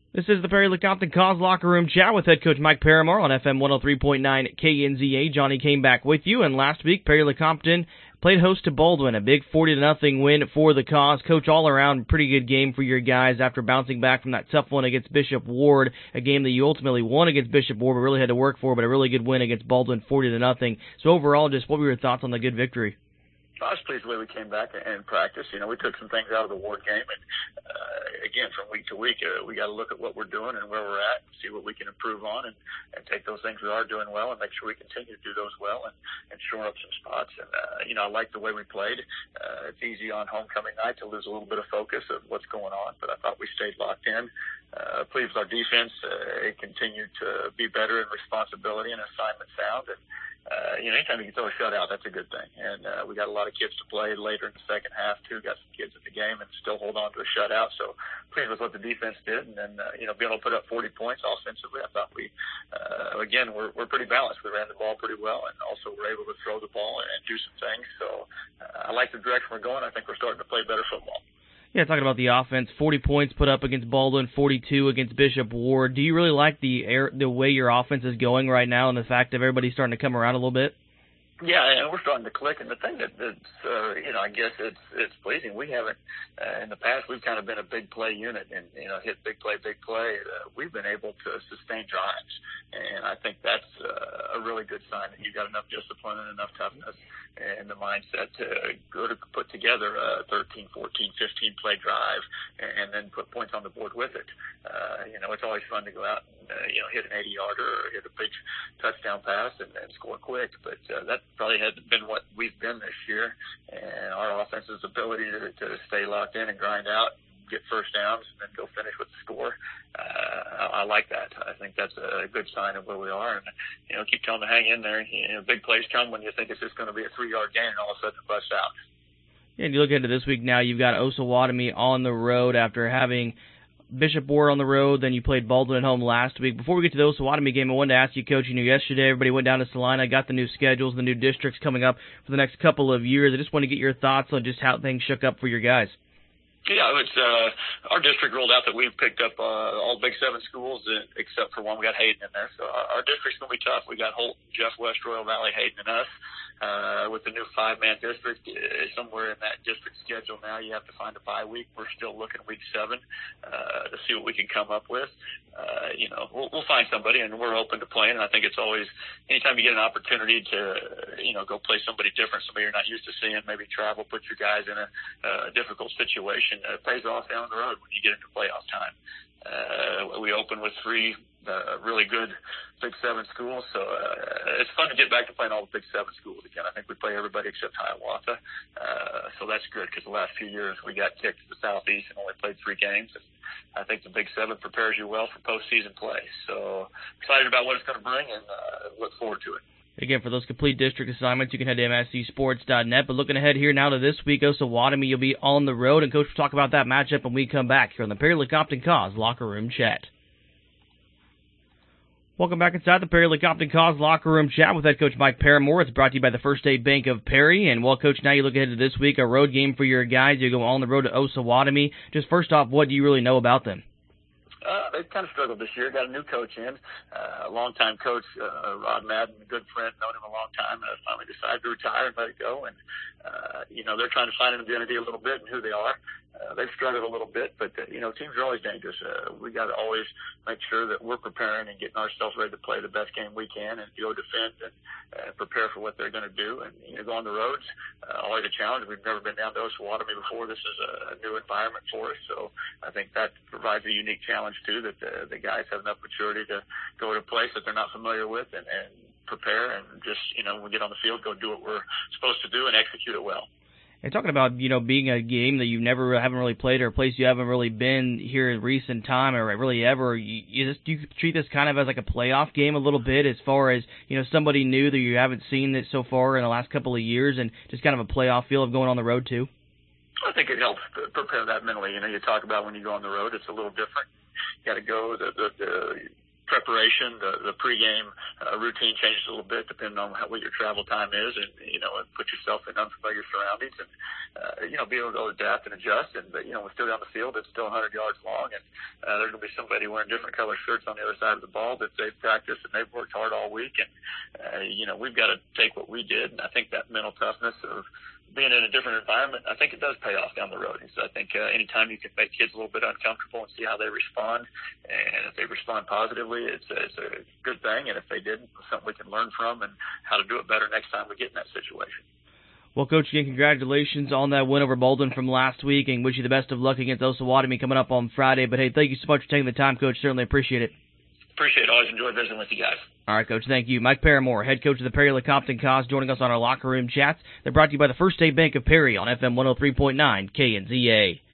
This is the Perry Lecompton Cause Locker Room Chat with head coach Mike Paramore on FM 103.9 KNZA. Johnny came back with you, and last week Perry Lecompton played host to Baldwin, a big 40-0 win for the Cause. Coach, all around, pretty good game for your guys after bouncing back from that tough one against Bishop Ward, a game that you ultimately won against Bishop Ward, but really had to work for, but a really good win against Baldwin, 40-0. So overall, just what were your thoughts on the good victory? I was pleased the way we came back and practiced. We took some things out of the Ward game, and again, from week to week, we got to look at what we're doing and where we're at, and see what we can improve on, and take those things we are doing well, and make sure we continue to do those well, and shore up some spots. And I like the way we played. It's easy on homecoming night to lose a little bit of focus of what's going on, but I thought we stayed locked in. Pleased with our defense. It continued to be better in responsibility and assignment sound, and anytime you can throw a shutout, that's a good thing. And we got a lot of kids to play later in the second half, too. Got some kids in the game and still hold on to a shutout. So pleased with what the defense did. And then, being able to put up 40 points offensively, I thought we, again, we're pretty balanced. We ran the ball pretty well and also were able to throw the ball and do some things. So I like the direction we're going. I think we're starting to play better football. Yeah, talking about the offense, 40 points put up against Baldwin, 42 against Bishop Ward. Do you really like the way your offense is going right now and the fact that everybody's starting to come around a little bit? Yeah, and we're starting to click. And the thing that's I guess it's pleasing. We haven't, in the past, we've kind of been a big play unit and, hit big play. We've been able to sustain drives. And I think that's a really good sign that you've got enough discipline and enough toughness and the mindset to go to put together a 13, 14, 15 play drive and then put points on the board with it. It's always fun to go out and, hit an 80-yarder or hit a big touchdown pass and score quick. But that probably hasn't been what we've been this year. And our offense's ability to stay locked in and grind out, get first downs, and then go finish with the score. I like that. I think that's a good sign of where we are. And, keep telling them to hang in there. Big plays come when you think it's just going to be a 3-yard gain, and all of a sudden it busts out. Yeah, and you look into this week now, you've got Osawatomie on the road after having Bishop Ward on the road, then you played Baldwin at home last week. Before we get to the Osawatomie game, I wanted to ask you, Coach, yesterday everybody went down to Salina, got the new schedules, the new districts coming up for the next couple of years. I just want to get your thoughts on just how things shook up for your guys. Yeah, it's our district rolled out that we've picked up all Big 7 schools except for one. We got Hayden in there. So our district's going to be tough. We got Holt, Jeff West, Royal Valley, Hayden, and us. With the new 5-man district, somewhere in that district schedule now, you have to find a bye week. We're still looking week 7 to see what we can come up with. We'll find somebody, and we're open to playing. And I think it's always, anytime you get an opportunity to, go play somebody different, somebody you're not used to seeing, maybe travel, put your guys in a difficult situation, it pays off down the road when you get into playoff time. We open with 3 really good Big 7 schools, so it's fun to get back to playing all the Big 7 schools again. I think we play everybody except Hiawatha, so that's good because the last few years we got kicked to the Southeast and only played 3 games. And I think the Big 7 prepares you well for postseason play. So excited about what it's going to bring and look forward to it. Again, for those complete district assignments, you can head to mscsports.net. But looking ahead here now to this week, Osawatomie, you'll be on the road. And, Coach, we'll talk about that matchup when we come back here on the Perry Lecompton Cause Locker Room Chat. Welcome back inside the Perry Lecompton Cause Locker Room Chat with head coach Mike Paramore. It's brought to you by the First State Bank of Perry. And, well, Coach, now you look ahead to this week, a road game for your guys. You go on the road to Osawatomie. Just first off, what do you really know about them? They've kind of struggled this year. Got a new coach in, a longtime coach, Rod Madden, a good friend, known him a long time. Finally decided to retire and let it go. And, they're trying to find an identity a little bit and who they are. They've struggled a little bit, but, teams are always dangerous. We got to always make sure that we're preparing and getting ourselves ready to play the best game we can and go defend and prepare for what they're going to do. And, go on the roads, always a challenge. We've never been down to Osawatomie before. This is a new environment for us. So I think that provides a unique challenge, too, that the guys have enough maturity to go to a place that they're not familiar with and prepare and just, when we get on the field, go do what we're supposed to do and execute it well. And talking about, being a game that you haven't really played or a place you haven't really been here in recent time or really ever, you treat this kind of as like a playoff game a little bit as far as, somebody new that you haven't seen this so far in the last couple of years and just kind of a playoff feel of going on the road too? I think it helps to prepare that mentally. You talk about when you go on the road, it's a little different. You got to go, the preparation, the pregame routine changes a little bit depending on what your travel time is, and and put yourself in unfamiliar surroundings, and be able to adapt and adjust. But we're still down the field; it's still 100 yards long, and there's going to be somebody wearing different color shirts on the other side of the ball that they've practiced and they've worked hard all week, and we've got to take what we did, and I think that mental toughness of being in a different environment, I think it does pay off down the road. And so I think anytime you can make kids a little bit uncomfortable and see how they respond, and if they respond positively, it's a good thing. And if they didn't, it's something we can learn from and how to do it better next time we get in that situation. Well, Coach, again, congratulations on that win over Baldwin from last week, and wish you the best of luck against Osawatomie coming up on Friday. But, hey, thank you so much for taking the time, Coach. Certainly appreciate it. Appreciate it. Always enjoy visiting with you guys. All right, Coach, thank you. Mike Paramore, head coach of the Perry-Lecompton Cause, joining us on our locker room chats. They're brought to you by the First State Bank of Perry on FM 103.9 KNZA.